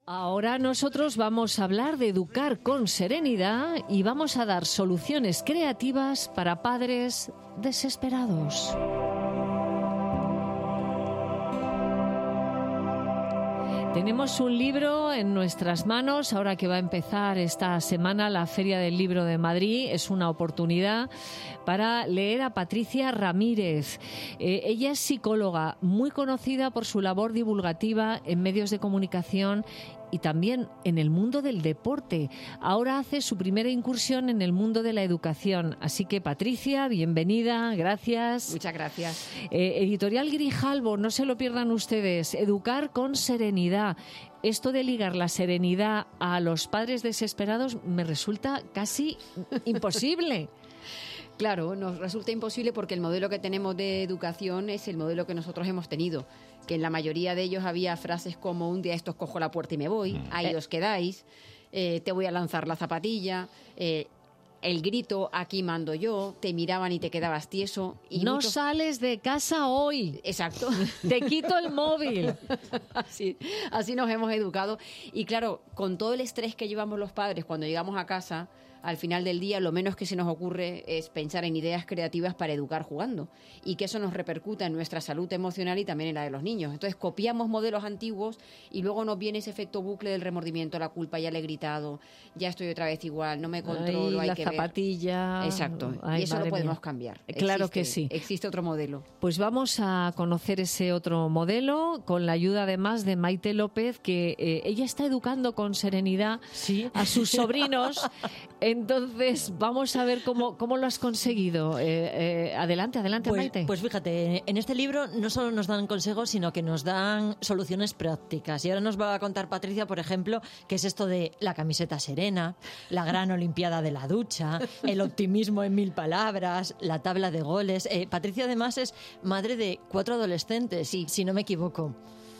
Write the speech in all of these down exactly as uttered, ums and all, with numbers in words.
Ahora nosotros vamos a hablar de educar con serenidad y vamos a dar soluciones creativas para padres desesperados. Tenemos un libro en nuestras manos, ahora que va a empezar esta semana la Feria del Libro de Madrid. Es una oportunidad para leer a Patricia Ramírez. Eh, ella es psicóloga, muy conocida por su labor divulgativa en medios de comunicación y también en el mundo del deporte. Ahora hace su primera incursión en el mundo de la educación. Así que, Patricia, bienvenida, gracias. Muchas gracias. Eh, Editorial Grijalbo, no se lo pierdan ustedes. Educar con serenidad. Esto de ligar la serenidad a los padres desesperados me resulta casi imposible. Claro, nos resulta imposible porque el modelo que tenemos de educación es el modelo que nosotros hemos tenido, que en la mayoría de ellos había frases como un día estos cojo la puerta y me voy, ahí os quedáis, eh, te voy a lanzar la zapatilla, eh, el grito, aquí mando yo, te miraban y te quedabas tieso. Y no muchos... sales de casa hoy. Exacto. Te quito el móvil. Así, así nos hemos educado. Y claro, con todo el estrés que llevamos los padres cuando llegamos a casa, al final del día lo menos que se nos ocurre es pensar en ideas creativas para educar jugando y que eso nos repercuta en nuestra salud emocional y también en la de los niños. Entonces copiamos modelos antiguos y luego nos viene ese efecto bucle del remordimiento, la culpa, ya le he gritado, ya estoy otra vez igual, no me controlo, Ay, hay la que zapatilla. ver. Exacto. Ay, y eso lo podemos mía. cambiar. Claro existe, que sí. Existe otro modelo. Pues vamos a conocer ese otro modelo con la ayuda además de Maite López, que eh, ella está educando con serenidad ¿Sí? a sus sobrinos. Entonces vamos a ver cómo, cómo lo has conseguido. Eh, eh, adelante, adelante, Pues, Maite. pues fíjate, en este libro no solo nos dan consejos, sino que nos dan soluciones prácticas. Y ahora nos va a contar Patricia, por ejemplo, qué es esto de la camiseta serena, la gran olimpiada de la ducha, el optimismo en mil palabras, la tabla de goles. Eh, Patricia además es madre de cuatro adolescentes, sí, si no me equivoco.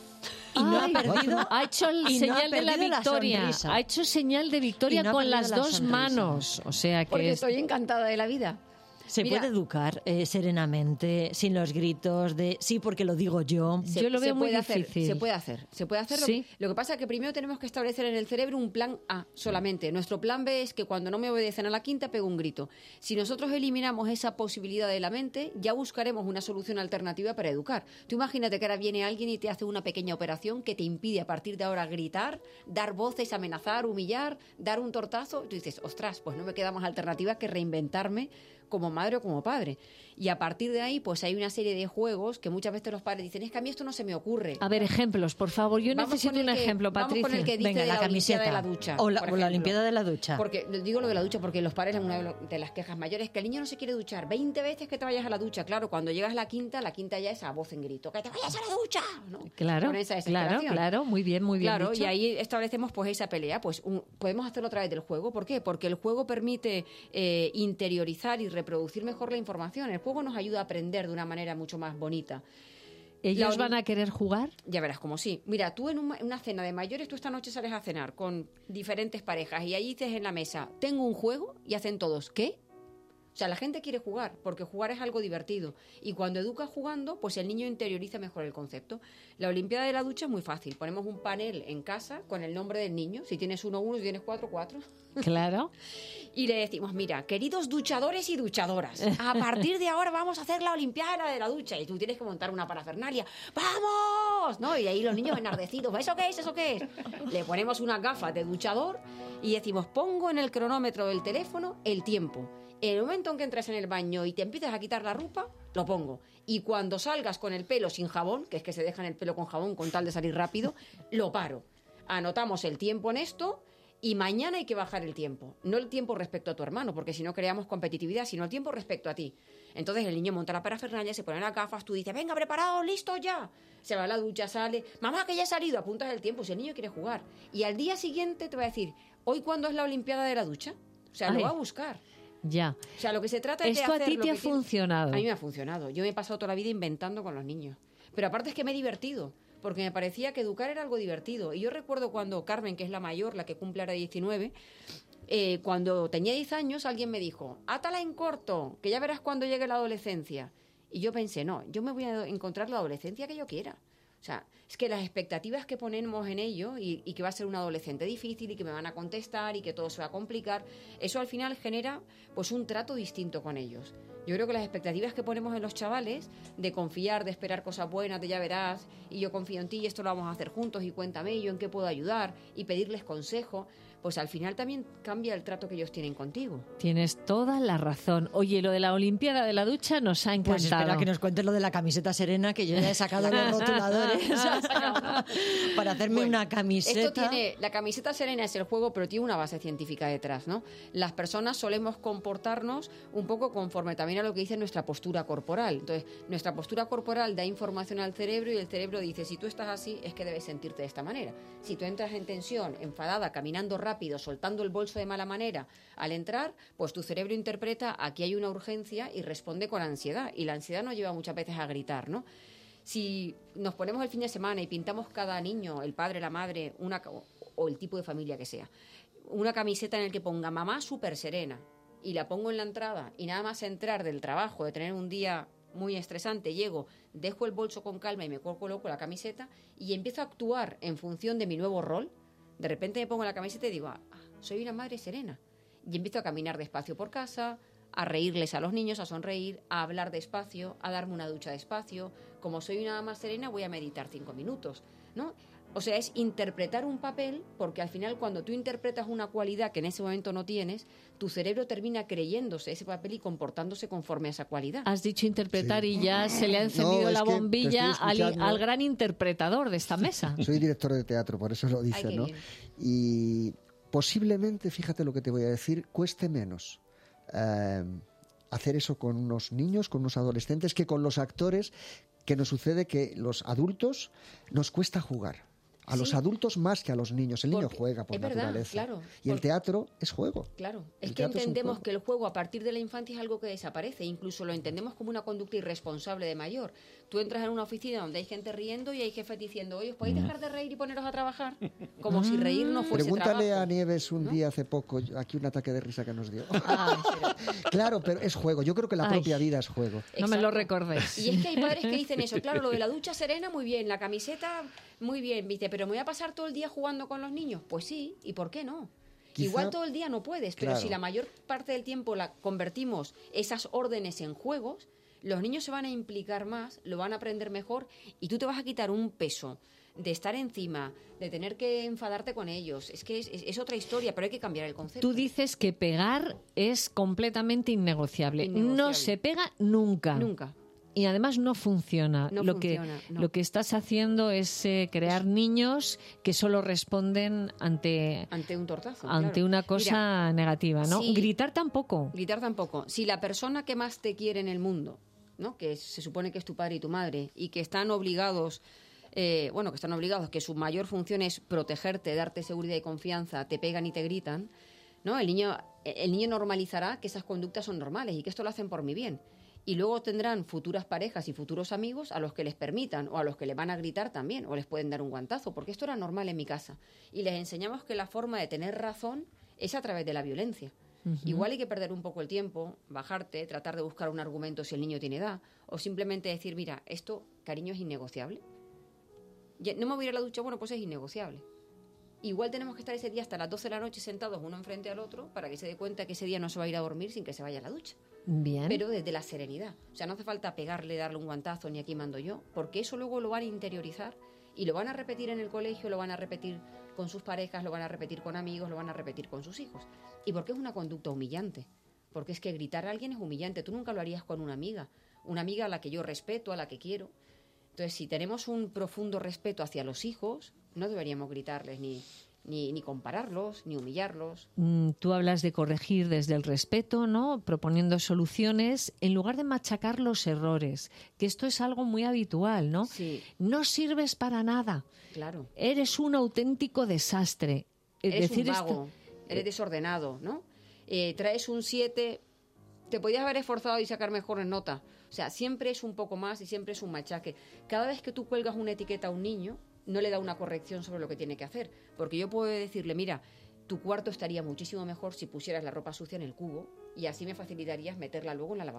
Y no Ay, ha perdido, ha hecho el y no ha señal de la perdido la victoria. sonrisa. Ha hecho señal de victoria Y no ha con perdido las la dos sonrisa. manos. O sea que Porque es... estoy encantada de la vida. Se Mira, puede educar eh, serenamente, sin los gritos de sí porque lo digo yo. Se, Yo lo se veo muy puede hacer, difícil. se puede hacer, se puede hacer. Sí. Lo, lo que pasa es que primero tenemos que establecer en el cerebro un plan A solamente. Nuestro plan B es que cuando no me obedecen a la quinta pego un grito. Si nosotros eliminamos esa posibilidad de la mente, ya buscaremos una solución alternativa para educar. Tú imagínate que ahora viene alguien y te hace una pequeña operación que te impide a partir de ahora gritar, dar voces, amenazar, humillar, dar un tortazo. Tú dices, ostras, pues no me queda más alternativa que reinventarme como madre o como padre. Y a partir de ahí, pues hay una serie de juegos que muchas veces los padres dicen, es que a mí esto no se me ocurre. A ver, ejemplos, por favor. Yo Vamos necesito con el un que- ejemplo, vamos Patricia. con el que dice Venga, de la la camiseta. Olimpiada de la ducha. O la- por o la ejemplo. Olimpiada de la ducha. Porque digo lo de la ducha porque los padres, una de, lo- de las quejas mayores, que el niño no se quiere duchar. veinte veces que te vayas a la ducha. Claro, cuando llegas a la quinta, la quinta ya es a voz en grito. ¡Que te vayas a la ducha! ¿No? Claro, Con esa claro, desesperación. claro. Muy bien, muy bien Claro, dicho. y ahí establecemos pues esa pelea. Pues un- podemos hacerlo a través del juego. ¿Por qué? Porque el juego permite eh, interiorizar y reproducir mejor la información. El juego nos ayuda a aprender de una manera mucho más bonita. ¿Ellos La- van a querer jugar? Ya verás como sí. Mira, tú en una, en una cena de mayores, tú esta noche sales a cenar con diferentes parejas y ahí dices en la mesa, tengo un juego, y hacen todos, ¿qué? O sea, la gente quiere jugar, porque jugar es algo divertido. Y cuando educas jugando, pues el niño interioriza mejor el concepto. La Olimpiada de la ducha es muy fácil. Ponemos un panel en casa con el nombre del niño. Si tienes uno, uno, si tienes cuatro, cuatro. Claro. Y le decimos, mira, queridos duchadores y duchadoras, a partir de ahora vamos a hacer la Olimpiada de la ducha. Y tú tienes que montar una parafernalia. ¡Vamos! ¿No? Y ahí los niños enardecidos. ¿Eso qué es? ¿Eso qué es? Le ponemos unas gafas de duchador y decimos, pongo en el cronómetro del teléfono el tiempo. En el momento en que entras en el baño y te empiezas a quitar la ropa, lo pongo. Y cuando salgas con el pelo sin jabón, que es que se dejan el pelo con jabón con tal de salir rápido, lo paro. Anotamos el tiempo en esto y mañana hay que bajar el tiempo. No el tiempo respecto a tu hermano, porque si no creamos competitividad, sino el tiempo respecto a ti. Entonces el niño monta la parafernalia, se pone las gafas, tú dices, venga, preparado, listo ya. Se va a la ducha, sale, mamá, que ya he salido, apuntas el tiempo si el niño quiere jugar. Y al día siguiente te va a decir, ¿hoy cuándo es la Olimpiada de la ducha? O sea, Ay. lo va a buscar. Ya. O sea, lo que se trata es de ¿Esto a hacer ti lo te ha que tiene- funcionado? A mí me ha funcionado. Yo me he pasado toda la vida inventando con los niños. Pero aparte es que me he divertido, porque me parecía que educar era algo divertido. Y yo recuerdo cuando Carmen, que es la mayor, la que cumple ahora diecinueve, eh, cuando tenía diez años, alguien me dijo, átala en corto, que ya verás cuando llegue la adolescencia. Y yo pensé, no, yo me voy a encontrar la adolescencia que yo quiera. O sea, es que las expectativas que ponemos en ello y, y que va a ser un adolescente difícil y que me van a contestar y que todo se va a complicar, eso al final genera pues un trato distinto con ellos. Yo creo que las expectativas que ponemos en los chavales de confiar, de esperar cosas buenas, de ya verás, y yo confío en ti y esto lo vamos a hacer juntos y cuéntame y yo en qué puedo ayudar y pedirles consejo, pues al final también cambia el trato que ellos tienen contigo. Tienes toda la razón. Oye, lo de la Olimpiada de la ducha nos ha encantado. Pues espera que nos cuentes lo de la camiseta Serena, que yo ya he sacado los rotuladores para hacerme Bueno, una camiseta. Esto tiene, la camiseta Serena es el juego, pero tiene una base científica detrás, ¿no? Las personas solemos comportarnos un poco conforme también a lo que dice nuestra postura corporal. Entonces, nuestra postura corporal da información al cerebro y el cerebro dice, si tú estás así, es que debes sentirte de esta manera. Si tú entras en tensión, enfadada, caminando rápido, rápido, soltando el bolso de mala manera al entrar, pues tu cerebro interpreta aquí hay una urgencia y responde con ansiedad. Y la ansiedad nos lleva muchas veces a gritar, ¿no? Si nos ponemos el fin de semana y pintamos cada niño, el padre, la madre, una, o el tipo de familia que sea, una camiseta en la que ponga mamá súper serena y la pongo en la entrada y nada más entrar del trabajo, de tener un día muy estresante, llego, dejo el bolso con calma y me coloco la camiseta y empiezo a actuar en función de mi nuevo rol. De repente me pongo la camiseta y digo, ah, soy una madre serena. Y empiezo a caminar despacio por casa, a reírles a los niños, a sonreír, a hablar despacio, a darme una ducha despacio. Como soy una mamá serena, voy a meditar cinco minutos, ¿no? O sea, es interpretar un papel, porque al final cuando tú interpretas una cualidad que en ese momento no tienes, tu cerebro termina creyéndose ese papel y comportándose conforme a esa cualidad. Has dicho interpretar Sí. y ya se le ha encendido No, la es que te bombilla estoy al, escuchando. al gran interpretador de esta mesa. Soy director de teatro, por eso lo dice, Ay, qué ¿no? bien. Y posiblemente, fíjate lo que te voy a decir, cueste menos eh, hacer eso con unos niños, con unos adolescentes, que con los actores, que nos sucede que los adultos nos cuesta jugar. A los Sí. adultos más que a los niños. El niño Porque juega por es verdad, naturaleza. claro, y el porque- teatro es juego. Claro, es El que teatro es un entendemos juego. que el juego a partir de la infancia es algo que desaparece, incluso lo entendemos como una conducta irresponsable de mayor. Tú entras en una oficina donde hay gente riendo y hay jefes diciendo, oye, ¿os podéis dejar de reír y poneros a trabajar? Como si reír no fuese Pregúntale trabajo. a Nieves un ¿no? día hace poco, aquí un ataque de risa que nos dio. Ah, pero- Claro, pero es juego. Yo creo que la Ay. propia vida es juego. No me lo Exacto. recordéis. Y es que hay padres que dicen eso, claro, lo de la ducha serena, muy bien, la camiseta, muy bien, ¿viste? Pero me voy a pasar todo el día jugando con los niños. Pues sí, ¿y por qué no? Quizá- Igual todo el día no puedes, pero Claro. si la mayor parte del tiempo la convertimos esas órdenes en juegos, los niños se van a implicar más, lo van a aprender mejor y tú te vas a quitar un peso de estar encima, de tener que enfadarte con ellos. Es que es, es- es otra historia, pero hay que cambiar el concepto. Tú dices que pegar es completamente innegociable. No Innegociable. se pega nunca. Nunca. Y además no funciona. No lo, funciona, que, no. lo que estás haciendo es eh, crear niños que solo responden ante, Ante un tortazo. ante claro. una cosa Mira, negativa, ¿no? sí. Gritar tampoco. gritar tampoco. Si la persona que más te quiere en el mundo, ¿no? Que se supone que es tu padre y tu madre, y que están obligados, eh, bueno, que están obligados, que su mayor función es protegerte, darte seguridad y confianza, te pegan y te gritan, ¿no? El niño, el niño normalizará que esas conductas son normales y que esto lo hacen por mi bien. Y luego tendrán futuras parejas y futuros amigos a los que les permitan o a los que les van a gritar también o les pueden dar un guantazo, porque esto era normal en mi casa. Y les enseñamos que la forma de tener razón es a través de la violencia. Igual hay que perder un poco el tiempo, bajarte, tratar de buscar un argumento si el niño tiene edad, o simplemente decir, mira, esto, cariño, es innegociable. Ya- No me voy a ir a la ducha, bueno, pues es innegociable. Igual tenemos que estar ese día hasta las doce de la noche sentados uno enfrente al otro para que se dé cuenta que ese día no se va a ir a dormir sin que se vaya a la ducha. Bien. Pero desde la serenidad. O sea, no hace falta pegarle, darle un guantazo, ni aquí mando yo, porque eso luego lo van a interiorizar y lo van a repetir en el colegio, lo van a repetir con sus parejas, lo van a repetir con amigos, lo van a repetir con sus hijos. ¿Y por qué es una conducta humillante? Porque es que gritar a alguien es humillante. Tú nunca lo harías con una amiga, una amiga a la que yo respeto, a la que quiero. Entonces, si tenemos un profundo respeto hacia los hijos, no deberíamos gritarles ni, ni, ni compararlos, ni humillarlos. Mm, Tú hablas de corregir desde el respeto, ¿no? Proponiendo soluciones en lugar de machacar los errores, que esto es algo muy habitual, ¿no? Sí, No sirves para nada. claro. Eres un auténtico desastre. Es Eres decir, un esto- vago, eres desordenado, ¿no? Eh, traes un siete, te podías haber esforzado y sacar mejor en nota. O sea, siempre es un poco más y siempre es un machaque. Cada vez que tú cuelgas una etiqueta a un niño, no le da una corrección sobre lo que tiene que hacer. Porque yo puedo decirle, mira, tu cuarto estaría muchísimo mejor si pusieras la ropa sucia en el cubo y así me facilitarías meterla luego en la lavadora.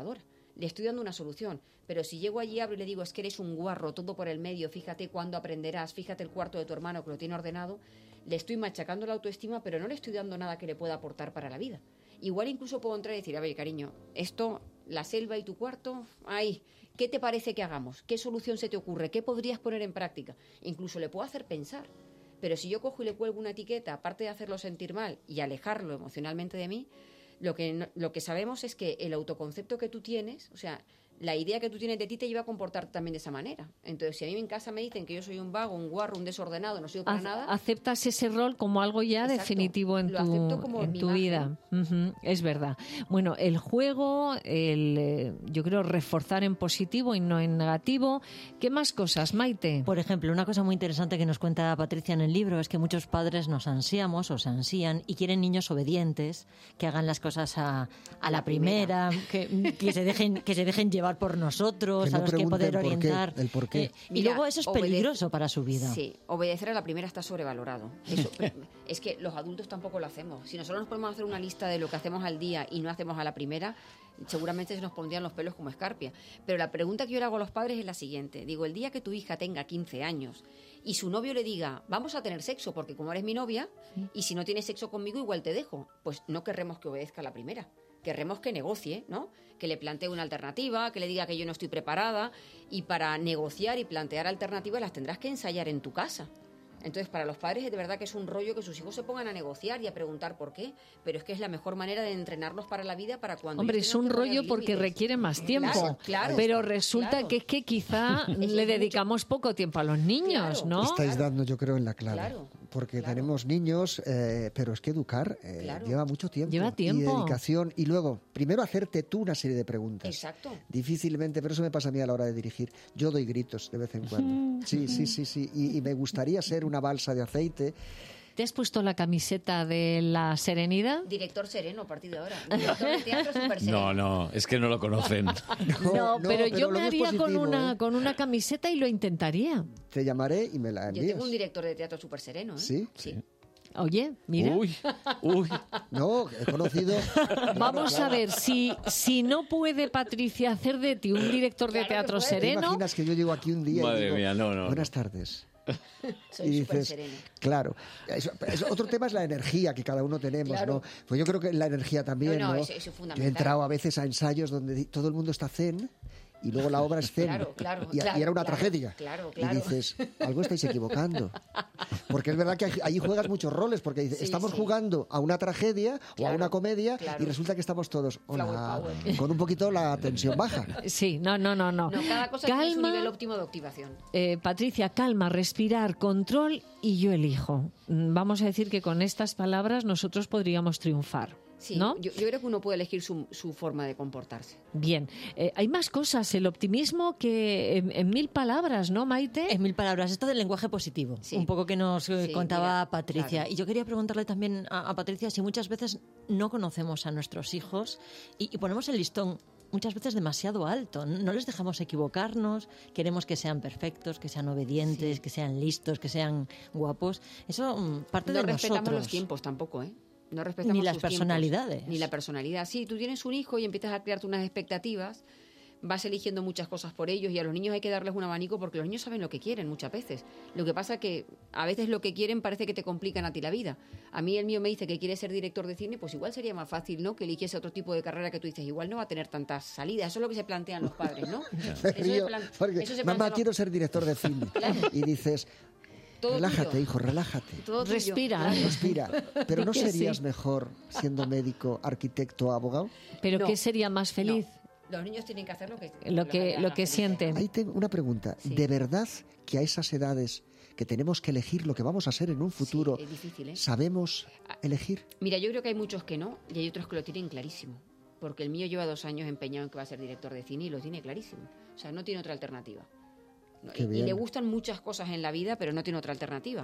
le estoy dando una solución. Pero si llego allí, abro y le digo, es que eres un guarro, todo por el medio, fíjate cuándo aprenderás, fíjate el cuarto de tu hermano que lo tiene ordenado, le estoy machacando la autoestima, pero no le estoy dando nada que le pueda aportar para la vida. Igual incluso puedo entrar y decir, a ver, cariño, esto, la selva y tu cuarto, ay, ¿qué te parece que hagamos? ¿Qué solución se te ocurre? ¿Qué podrías poner en práctica? Incluso le puedo hacer pensar. Pero si yo cojo y le cuelgo una etiqueta, aparte de hacerlo sentir mal y alejarlo emocionalmente de mí, lo que, no, lo que sabemos es que el autoconcepto que tú tienes, o sea, la idea que tú tienes de ti te lleva a comportarte también de esa manera. Entonces, si a mí en casa me dicen que yo soy un vago, un guarro, un desordenado, no sirvo para A- nada... Aceptas ese rol como algo ya Exacto. definitivo en Lo tu, acepto como en mi tu imagen. vida. Ujú, es verdad. Bueno, el juego, el, eh, yo creo reforzar en positivo y no en negativo. ¿Qué más cosas, Maite? Por ejemplo, una cosa muy interesante que nos cuenta Patricia en el libro es que muchos padres nos ansiamos o se ansían y quieren niños obedientes, que hagan las cosas a, a la primera, que, que, se dejen, que se dejen llevar por nosotros, Que no a los que pregunten poder por qué, orientar. el por qué. Eh, y Mira, luego eso es obedece- peligroso para su vida. Sí, obedecer a la primera está sobrevalorado. Eso, es que los adultos tampoco lo hacemos. Si nosotros nos podemos hacer una lista de lo que hacemos al día y no hacemos a la primera, seguramente se nos pondrían los pelos como escarpia. Pero la pregunta que yo le hago a los padres es la siguiente. Digo, el día que tu hija tenga quince años y su novio le diga, vamos a tener sexo porque como eres mi novia y si no tienes sexo conmigo igual te dejo, pues no querremos que obedezca a la primera. Querremos que negocie, ¿no? Que le plantee una alternativa, que le diga que yo no estoy preparada y para negociar y plantear alternativas las tendrás que ensayar en tu casa. Entonces, para los padres es de verdad que es un rollo que sus hijos se pongan a negociar y a preguntar por qué, pero es que es la mejor manera de entrenarlos para la vida para cuando... Hombre, ellos es tengan un que poner rollo porque límites. requiere más tiempo. Claro, claro. pero resulta Claro. que es que quizá Es le mucho- dedicamos poco tiempo a los niños, Claro. ¿no? Estáis Claro. dando, yo creo, en la clave. Claro, Porque claro. tenemos niños, eh, pero es que educar eh, Claro. lleva mucho tiempo. Lleva tiempo. Y dedicación. Y luego, primero hacerte tú una serie de preguntas. Exacto. Difícilmente, pero eso me pasa a mí a la hora de dirigir. Yo doy gritos de vez en cuando. Sí, sí, sí, sí. Y, y me gustaría ser una balsa de aceite. ¿Te has puesto la camiseta de la serenidad? Director sereno a partir de ahora. Director de teatro súper sereno. No, no, es que no lo conocen. No, pero yo me luego es haría con positivo, una, ¿eh? con una camiseta y lo intentaría. Te llamaré y me la Yo envías. tengo un director de teatro súper sereno, ¿eh? ¿Sí? Sí. Oye, mira. Uy, uy. No, he conocido... Vamos a ver, si, si no puede Patricia hacer de ti un director de Claro que teatro puede. ¿Te sereno, imaginas que yo llego aquí un día y Madre digo, mía, no, no, buenas tardes? Soy Y súper dices, sereno. claro, eso- eso- otro tema es la energía que cada uno tenemos, Claro. ¿no? Pues yo creo que la energía también, No, ¿no? no, eso- eso es Yo he fundamental. entrado a veces a ensayos donde di- todo el mundo está zen y luego la obra es zen. Claro, claro, y, y claro, era una claro, tragedia. claro, Y claro. dices, algo estáis equivocando. Porque es verdad que ahí- ahí juegas muchos roles, porque dices, Sí, estamos sí. jugando a una tragedia o a Claro, una comedia claro. y resulta que estamos todos, hola, Flower power. con un poquito la tensión baja. sí, no, no, no, no. No, cada cosa tiene su Calma, nivel óptimo de activación. eh, Patricia, calma, respirar, control y yo elijo. Mm, Vamos a decir que con estas palabras nosotros podríamos triunfar. Sí, ¿No? yo, yo creo que uno puede elegir su, su forma de comportarse. Bien, Eh, hay más cosas, el optimismo que en, en mil palabras, ¿no, Maite? En mil palabras, esto del lenguaje positivo, Sí. un poco que nos eh, Sí, contaba mira, Patricia. claro. Y yo quería preguntarle también a, a Patricia si muchas veces no conocemos a nuestros hijos y, y ponemos el listón muchas veces demasiado alto. No les dejamos equivocarnos, queremos que sean perfectos, que sean obedientes, que sean listos, que sean guapos. Eso mm, parte No de respetamos nosotros. los tiempos tampoco, ¿eh? No respetamos Ni las sus tiempos, personalidades. ni la personalidad. Sí, tú tienes un hijo y empiezas a crearte unas expectativas, vas eligiendo muchas cosas por ellos y a los niños hay que darles un abanico porque los niños saben lo que quieren muchas veces. Lo que pasa que a veces lo que quieren parece que te complican a ti la vida. A mí el mío me dice que quiere ser director de cine, pues igual sería más fácil, ¿no? Que eligiese otro tipo de carrera que tú dices, igual no va a tener tantas salidas. Eso es lo que se plantean los padres, ¿no? Me Eso se río plan- porque, eso se mamá, plantean quiero los- ser director de cine. Y dices, Todo relájate, tuyo. hijo, relájate. Todo tuyo. Respira. Claro. Respira. Pero ¿no Que serías sí. mejor siendo médico, arquitecto, abogado? ¿Pero No. qué sería más feliz? No. Los niños tienen que hacer lo que Lo que, lo que sienten. Ahí tengo una pregunta. Sí. ¿De verdad que a esas edades que tenemos que elegir lo que vamos a ser en un futuro, Sí, es difícil, ¿eh? sabemos elegir? Mira, yo creo que hay muchos que no y hay otros que lo tienen clarísimo. Porque el mío lleva dos años empeñado en que va a ser director de cine y lo tiene clarísimo. O sea, no tiene otra alternativa. No, Qué y, y bien. le gustan muchas cosas en la vida, pero no tiene otra alternativa.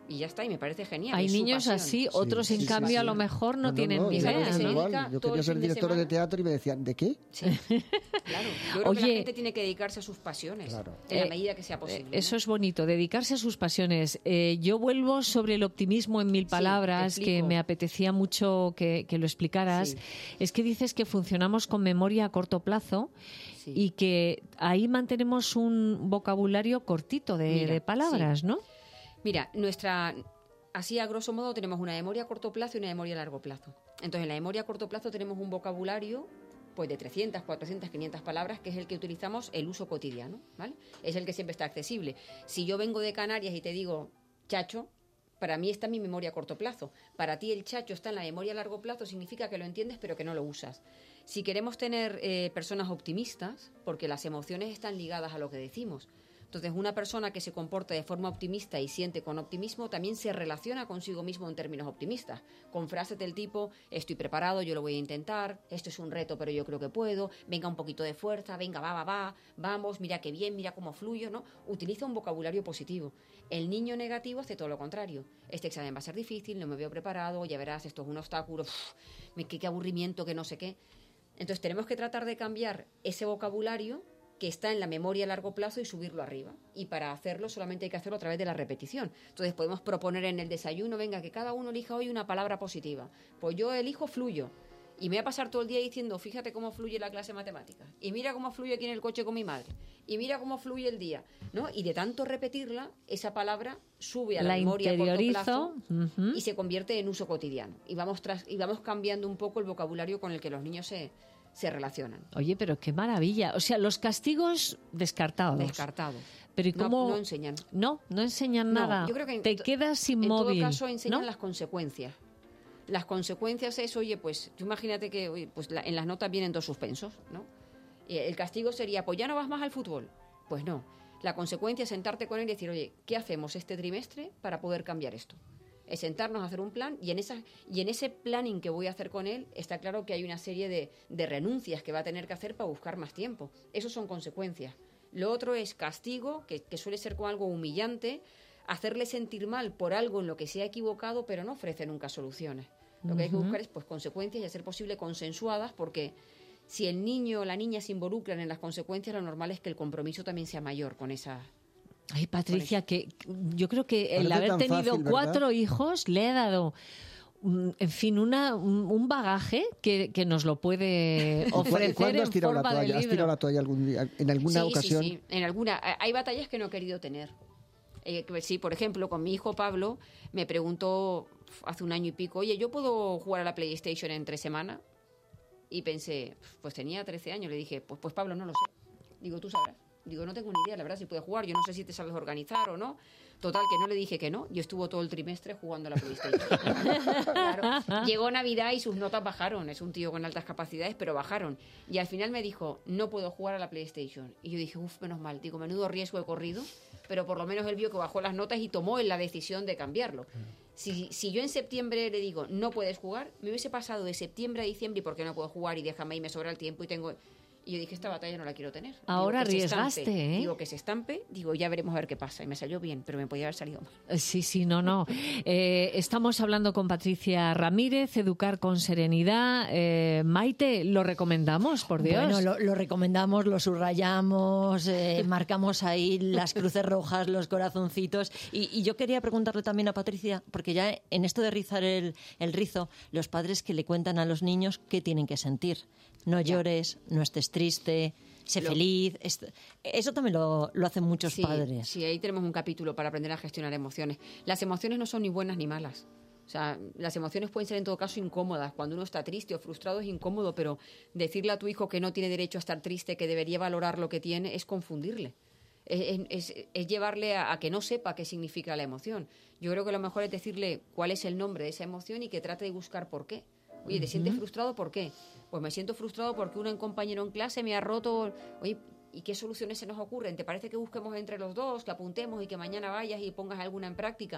Y ya está, y me parece genial. Hay es su niños pasión. así, otros Sí, en sí, cambio sí, a sí. lo mejor no, No, no, tienen no, ni yo idea, idea, se ¿no? igual. dedica Yo todo quería el ser fin de director de semana. teatro y me decían, ¿de qué? Sí. Claro, yo creo que Oye, la gente tiene que dedicarse a sus pasiones, Claro. en la Eh, medida que sea posible. Eh, Eso ¿no? es bonito, dedicarse a sus pasiones. Eh, yo vuelvo sobre el optimismo en mil Sí, palabras, te que explico. me apetecía mucho que, que lo explicaras. Sí. Es que dices que funcionamos con memoria a corto plazo Sí. y que ahí mantenemos un vocabulario cortito de, Mira, de palabras, ¿no? Mira, nuestra, así a grosso modo tenemos una memoria a corto plazo y una memoria a largo plazo. Entonces, en la memoria a corto plazo tenemos un vocabulario pues de trescientas, cuatrocientas, quinientas palabras, que es el que utilizamos el uso cotidiano, ¿vale? Es el que siempre está accesible. Si yo vengo de Canarias y te digo chacho, para mí está en mi memoria a corto plazo. Para ti el chacho está en la memoria a largo plazo, significa que lo entiendes pero que no lo usas. Si queremos tener eh, personas optimistas, porque las emociones están ligadas a lo que decimos, entonces una persona que se comporta de forma optimista y siente con optimismo también se relaciona consigo mismo en términos optimistas, con frases del tipo estoy preparado, yo lo voy a intentar, esto es un reto pero yo creo que puedo, venga un poquito de fuerza, venga va, va, va, vamos, mira qué bien, mira cómo fluyo, ¿no? Utiliza un vocabulario positivo. El niño negativo hace todo lo contrario. Este examen va a ser difícil, no me veo preparado, ya verás, esto es un obstáculo, uf, qué, qué aburrimiento, que no sé qué. Entonces tenemos que tratar de cambiar ese vocabulario que está en la memoria a largo plazo y subirlo arriba. Y para hacerlo solamente hay que hacerlo a través de la repetición. Entonces podemos proponer en el desayuno, venga, que cada uno elija hoy una palabra positiva. Pues yo elijo fluyo. Y me voy a pasar todo el día diciendo, fíjate cómo fluye la clase de matemáticas. Y mira cómo fluye aquí en el coche con mi madre. Y mira cómo fluye el día. ¿No? Y de tanto repetirla, esa palabra sube a la, La memoria a corto interiorizo, plazo ujú. y se convierte en uso cotidiano. Y vamos, tras, y vamos cambiando un poco el vocabulario con el que los niños se... se relacionan. Oye, pero qué maravilla. O sea, los castigos descartados. Descartado. Pero ¿y No- cómo? no enseñan. No, no enseñan No, nada. yo creo que en Te to- quedas En inmóvil. todo caso enseñan ¿no? las consecuencias. Las consecuencias es, oye, pues tú imagínate que oye, pues la- en las notas vienen dos suspensos, ¿no? Y el castigo sería, pues ya no vas más al fútbol. Pues no. La consecuencia es sentarte con él y decir, oye, ¿qué hacemos este trimestre para poder cambiar esto? Es sentarnos a hacer un plan y en, esa, y en ese planning que voy a hacer con él está claro que hay una serie de, de renuncias que va a tener que hacer para buscar más tiempo. Eso son consecuencias. Lo otro es castigo, que, que suele ser con algo humillante, hacerle sentir mal por algo en lo que se ha equivocado, pero no ofrece nunca soluciones. Lo que hay que buscar es pues consecuencias y a ser posible consensuadas, porque si el niño o la niña se involucran en las consecuencias, lo normal es que el compromiso también sea mayor con esa... Ay, Patricia, que yo creo que el Parece haber tan tenido fácil, ¿verdad? cuatro hijos le ha dado, mm, en fin, una, un un bagaje que, que nos lo puede ofrecer ¿Cuándo has en tirado la forma de toalla? ¿Has tirado libro. la toalla algún día, en alguna sí, ocasión? Sí, sí, en alguna. Hay batallas que no he querido tener. Eh, que sí, por ejemplo, con mi hijo Pablo me preguntó hace un año y pico, oye, ¿yo puedo jugar a la PlayStation en tres semanas? Y pensé, pues tenía trece años, le dije, pues, pues Pablo, no lo sé. Digo, tú sabrás. Digo, no tengo ni idea, la verdad, si puedes jugar. Yo no sé si te sabes organizar o no. Total, que no le dije que no. Yo estuvo todo el trimestre jugando a la PlayStation. Claro. Llegó Navidad y sus notas bajaron. Es un tío con altas capacidades, pero bajaron. Y al final me dijo, no puedo jugar a la PlayStation. Y yo dije, uff, menos mal. Digo, menudo riesgo he corrido. Pero por lo menos él vio que bajó las notas y tomó él la decisión de cambiarlo. Si, si yo en septiembre le digo, no puedes jugar, me hubiese pasado de septiembre a diciembre, ¿y por qué no puedo jugar? Y déjame, y me sobra el tiempo y tengo... Y yo dije, esta batalla no la quiero tener. Ahora Digo, que se arriesgaste, estampe. ¿eh? Digo, que se estampe, digo, ya veremos a ver qué pasa. Y me salió bien, pero me podía haber salido mal. Sí, sí, no, no. Eh, estamos hablando con Patricia Ramírez, Educar con Serenidad. Eh, Maite, ¿lo recomendamos, por Dios? Bueno, lo, lo recomendamos, lo subrayamos, eh, marcamos ahí las cruces rojas, los corazoncitos. Y, y yo quería preguntarle también a Patricia, porque ya en esto de rizar el, el rizo, los padres que le cuentan a los niños qué tienen que sentir. No llores, no estés triste, sé Lo- feliz. Est- Eso también lo, lo hacen muchos Sí, padres. sí, ahí tenemos un capítulo para aprender a gestionar emociones. Las emociones no son ni buenas ni malas. O sea, las emociones pueden ser en todo caso incómodas. Cuando uno está triste o frustrado es incómodo, pero decirle a tu hijo que no tiene derecho a estar triste, que debería valorar lo que tiene, es confundirle. Es, es- es llevarle a, a que no sepa qué significa la emoción. Yo creo que lo mejor es decirle cuál es el nombre de esa emoción y que trate de buscar por qué. Oye, ¿te sientes frustrado? ¿Por qué? Pues me siento frustrado porque un compañero en clase me ha roto... Oye, ¿y qué soluciones se nos ocurren? ¿Te parece que busquemos entre los dos, que apuntemos y que mañana vayas y pongas alguna en práctica?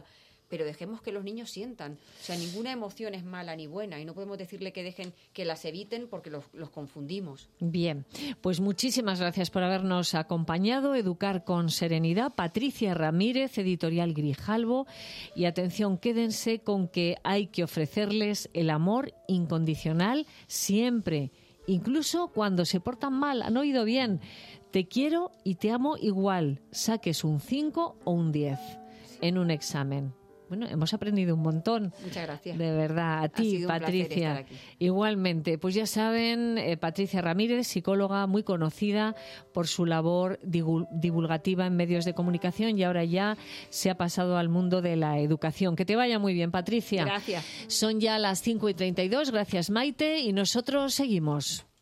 pero dejemos que los niños sientan. O sea, ninguna emoción es mala ni buena y no podemos decirle que dejen que las eviten porque los, los confundimos. Bien, pues muchísimas gracias por habernos acompañado. Educar con serenidad. Patricia Ramírez, editorial Grijalbo. Y atención, quédense con que hay que ofrecerles el amor incondicional siempre, incluso cuando se portan mal. ¿Han oído bien? Te quiero y te amo igual, saques un cinco o un diez en un examen. Bueno, hemos aprendido un montón. Muchas gracias. De verdad, a ti, sido un placer Patricia. estar aquí. Igualmente, pues ya saben, eh, Patricia Ramírez, psicóloga muy conocida por su labor divul- divulgativa en medios de comunicación y ahora ya se ha pasado al mundo de la educación. Que te vaya muy bien, Patricia. Gracias. Son ya las cinco y treinta y dos. Gracias, Maite, y nosotros seguimos.